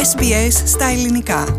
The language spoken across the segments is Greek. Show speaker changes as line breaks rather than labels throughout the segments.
SBS στα ελληνικά.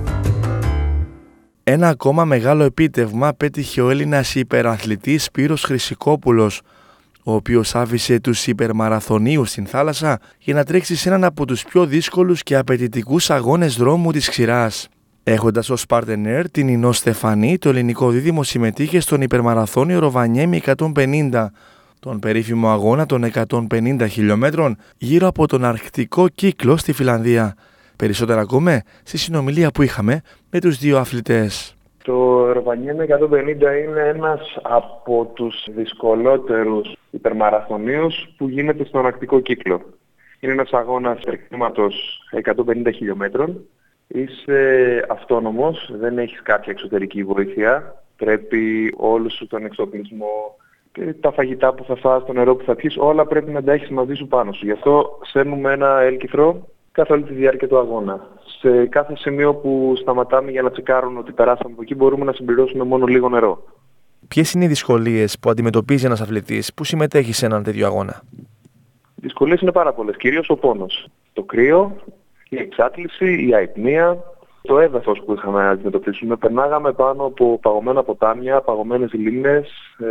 Ένα ακόμα μεγάλο επίτευγμα πέτυχε ο Έλληνας υπεραθλητής Σπύρος Χρυσικόπουλος, ο οποίος άφησε τους υπερμαραθωνίους στην θάλασσα για να τρέξει σε έναν από τους πιο δύσκολους και απαιτητικούς αγώνες δρόμου της ξηράς. Έχοντας ως πάρτενερ την Ινώ Στεφανή, το ελληνικό δίδυμο συμμετείχε στον υπερμαραθώνιο Ροβανιέμι 150, τον περίφημο αγώνα των 150 χιλιόμετρων γύρω από τον Αρκτικό κύκλο στη Φιλανδία. Περισσότερα ακούμε στη συνομιλία που είχαμε με τους δύο αθλητές.
Το Ροβανιέμι 150 είναι ένας από τους δυσκολότερους υπερμαραθωνίους που γίνεται στον Αρκτικό κύκλο. Είναι ένας αγώνας τρεξίματος 150 χιλιόμετρων. Είσαι αυτόνομος, δεν έχεις κάποια εξωτερική βοήθεια. Πρέπει όλο σου τον εξοπλισμό και τα φαγητά που θα φας, το νερό που θα πιεις, όλα πρέπει να τα έχεις μαζί σου πάνω σου. Γι' αυτό σέρνουμε ένα έλκυθρο καθ' όλη τη διάρκεια του αγώνα. Σε κάθε σημείο που σταματάμε για να τσεκάρουν ότι περάσαμε από εκεί, μπορούμε να συμπληρώσουμε μόνο λίγο νερό.
Ποιες είναι οι δυσκολίες που αντιμετωπίζει ένας αθλητής που συμμετέχει σε έναν τέτοιο αγώνα?
Οι δυσκολίες είναι πάρα πολλές, κυρίως ο πόνος. Το κρύο, η εξάτληση, η αϊπνία, το έδαφος που είχαμε να αντιμετωπίσουμε. Περνάγαμε πάνω από παγωμένα ποτάμια, παγωμένες λίμνες,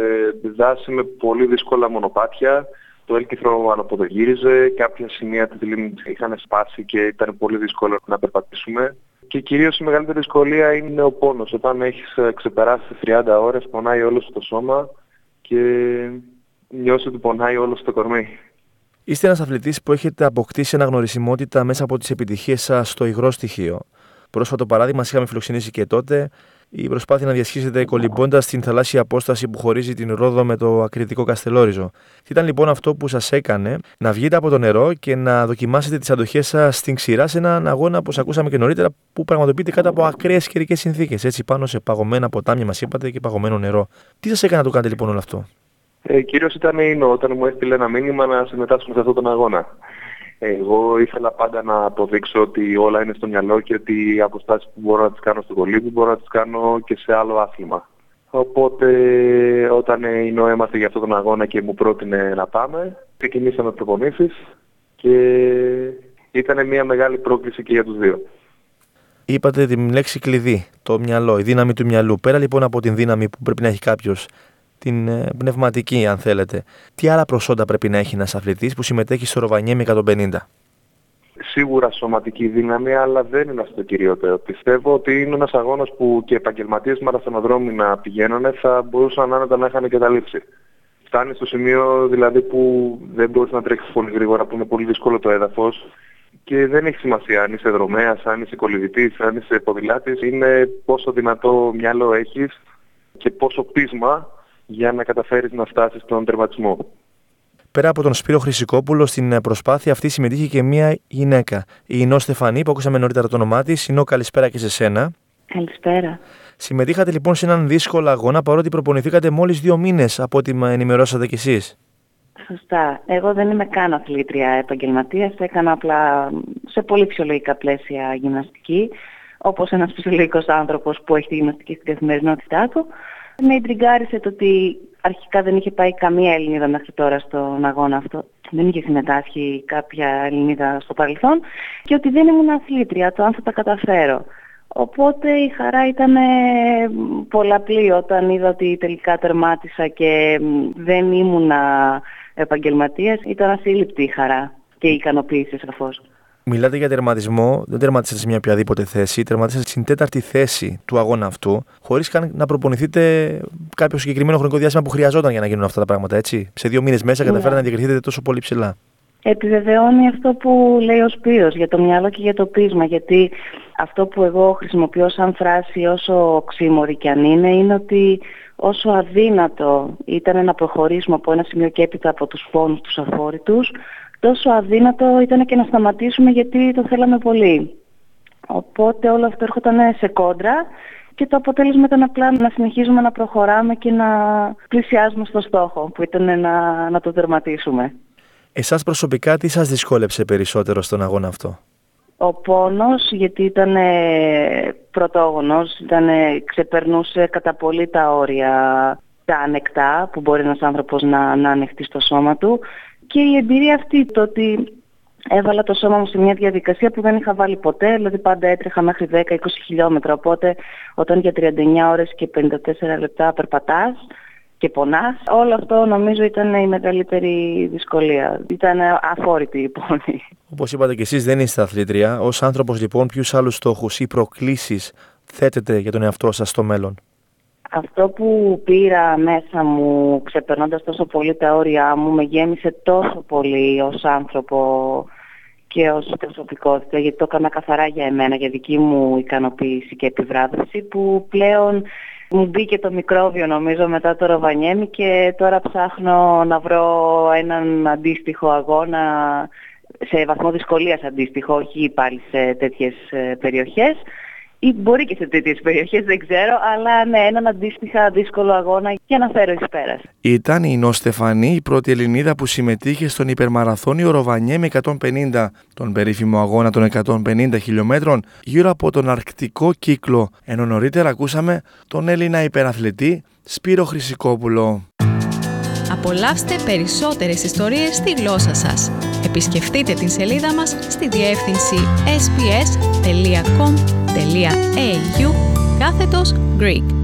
δάση με πολύ δύσκολα μονοπάτια. Το έλκυθρο αναποδογύριζε, κάποια σημεία της λίμνης είχαν σπάσει και ήταν πολύ δύσκολο να περπατήσουμε. Και κυρίως η μεγαλύτερη δυσκολία είναι ο πόνος. Όταν έχεις ξεπεράσει 30 ώρες, πονάει όλο σου το σώμα και νιώσεις ότι πονάει όλο σου το κορμί.
Είστε ένας αθλητής που έχετε αποκτήσει αναγνωρισιμότητα μέσα από τις επιτυχίες σας στο υγρό στοιχείο. Πρόσφατο παράδειγμα, μας είχαμε φιλοξενήσει και τότε η προσπάθεια να διασχίσετε κολυμπώντας την θαλάσσια απόσταση που χωρίζει την Ρόδο με το Ακριτικό Καστελόριζο. Τι ήταν λοιπόν αυτό που σας έκανε να βγείτε από το νερό και να δοκιμάσετε τις αντοχές σας στην ξηρά σε έναν αγώνα, όπως ακούσαμε και νωρίτερα, που πραγματοποιείται κάτω από ακραίες καιρικές συνθήκες, έτσι πάνω σε παγωμένα ποτάμια, μας είπατε, και παγωμένο νερό? Τι σας έκανε να το κάνετε λοιπόν όλο αυτό?
Κυρίως ήταν η Ινώ, όταν μου έστειλε ένα μήνυμα να συμμετάσχουμε σε αυτόν τον αγώνα. Εγώ ήθελα πάντα να αποδείξω ότι όλα είναι στο μυαλό και ότι οι αποστάσεις που μπορώ να τις κάνω στο κολύμπι μπορώ να τις κάνω και σε άλλο άθλημα. Οπότε όταν η Ινώ έμαθε για αυτόν τον αγώνα και μου πρότεινε να πάμε, ξεκινήσαμε προπονήσεις και ήταν μια μεγάλη πρόκληση και για τους δύο.
Είπατε την λέξη κλειδί, το μυαλό, η δύναμη του μυαλού. Πέρα λοιπόν από την δύναμη που πρέπει να έχει κάποιος, την πνευματική αν θέλετε, τι άλλα προσόντα πρέπει να έχει ένας αθλητής που συμμετέχει στο Ροβανιέμι 150?
Σίγουρα σωματική δύναμη, αλλά δεν είναι αυτό το κυριότερο. Πιστεύω ότι είναι ένας αγώνας που και επαγγελματίες μαραθωνοδρόμοι να πηγαίνουν θα μπορούσαν άνετα να είχαν εγκαταλείψει. Φτάνει στο σημείο δηλαδή που δεν μπορείς να τρέξεις πολύ γρήγορα, που είναι πολύ δύσκολο το έδαφος και δεν έχει σημασία αν είσαι δρομέας, αν είσαι κολυβητής, αν είσαι ποδηλάτης. Είναι πόσο δυνατό μυαλό έχεις και πόσο πείσμα για να καταφέρεις να φτάσεις στον τερματισμό.
Πέρα από τον Σπύρο Χρυσικόπουλο, στην προσπάθεια αυτή συμμετείχε και μία γυναίκα, η Ινώ Στεφανή, που ακούσαμε νωρίτερα το όνομά της. Ινώ, καλησπέρα και σε σένα.
Καλησπέρα.
Συμμετείχατε λοιπόν σε έναν δύσκολο αγώνα, παρότι προπονηθήκατε μόλις 2 μήνες, από ό,τι με ενημερώσατε κι εσείς.
Σωστά. Εγώ δεν είμαι καν αθλήτρια επαγγελματίας, έκανα απλά σε πολύ φυσιολογικά πλαίσια γυμναστική, όπως ένας φυσιολογικός άνθρωπος που έχει τη γυμναστική στην καθημερινότητά του. Με ιντριγκάρισε το ότι αρχικά δεν είχε πάει καμία Ελληνίδα μέχρι τώρα στον αγώνα αυτό. Δεν είχε συμμετάσχει κάποια Ελληνίδα στο παρελθόν και ότι δεν ήμουν αθλήτρια, το αν θα τα καταφέρω. Οπότε η χαρά ήταν πολλαπλή όταν είδα ότι τελικά τερμάτισα και δεν ήμουν επαγγελματίας. Ήταν ασύλληπτη η χαρά και η ικανοποίηση σαφώς.
Μιλάτε για τερματισμό, δεν τερματίσατε σε μια οποιαδήποτε θέση, τερματίσατε στην 4η θέση του αγώνα αυτού, χωρίς καν να προπονηθείτε κάποιο συγκεκριμένο χρονικό διάστημα που χρειαζόταν για να γίνουν αυτά τα πράγματα, έτσι. Σε 2 μήνες μέσα καταφέρατε να διακριθείτε τόσο πολύ ψηλά.
Επιβεβαιώνει αυτό που λέει ο Σπύρος για το μυαλό και για το πείσμα, γιατί αυτό που εγώ χρησιμοποιώ σαν φράση, όσο οξύμορη κι αν είναι ότι όσο αδύνατο ήταν να προχωρήσουμε από ένα σημείο και έπειτα από τους πόνους τους αφόρητους, τόσο αδύνατο ήταν και να σταματήσουμε, γιατί το θέλαμε πολύ. Οπότε όλο αυτό έρχονταν σε κόντρα και το αποτέλεσμα ήταν απλά να συνεχίζουμε να προχωράμε και να πλησιάζουμε στο στόχο που ήταν να το τερματίσουμε.
Εσάς προσωπικά τι σας δυσκόλεψε περισσότερο στον αγώνα αυτό?
Ο πόνος, γιατί ήταν πρωτόγονος, ξεπερνούσε κατά πολύ τα όρια τα ανεκτά που μπορεί ένας άνθρωπος να ανεχτεί στο σώμα του, και η εμπειρία αυτή, το ότι έβαλα το σώμα μου σε μια διαδικασία που δεν είχα βάλει ποτέ, δηλαδή πάντα έτρεχα μέχρι 10-20 χιλιόμετρα, οπότε όταν για 39 ώρες και 54 λεπτά περπατάς και πονάς, όλο αυτό νομίζω ήταν η μεγαλύτερη δυσκολία. Ήταν αφόρητη η πόνη.
Όπως είπατε και εσείς, δεν είστε αθλήτρια. Ως άνθρωπος λοιπόν, ποιους άλλους στόχους ή προκλήσεις θέτετε για τον εαυτό σας στο μέλλον?
Αυτό που πήρα μέσα μου, ξεπερνώντας τόσο πολύ τα όρια μου, με γέμισε τόσο πολύ ως άνθρωπο και ως προσωπικότητα, γιατί το έκανα καθαρά για εμένα, για δική μου ικανοποίηση και επιβράβευση, που πλέον μου μπήκε το μικρόβιο νομίζω μετά το Ροβανιέμι και τώρα ψάχνω να βρω έναν αντίστοιχο αγώνα, σε βαθμό δυσκολίας αντίστοιχο, όχι πάλι σε τέτοιες περιοχές. Ή μπορεί και σε τέτοιες περιοχές, δεν ξέρω, αλλά ναι, έναν αντίστοιχα δύσκολο αγώνα για να φέρω εις πέρας.
Ήταν η Νο Στεφανή, η πρώτη Ελληνίδα που συμμετείχε στον υπερμαραθώνιο Ροβανιέμι 150, τον περίφημο αγώνα των 150 χιλιόμετρων γύρω από τον Αρκτικό κύκλο, ενώ νωρίτερα ακούσαμε τον Έλληνα υπεραθλητή Σπύρο Χρυσικόπουλο.
Απολαύστε περισσότερες ιστορίες στη γλώσσα σας. Επισκεφτείτε την σελίδα μας στη διεύθυνση sbs.com.au/Greek.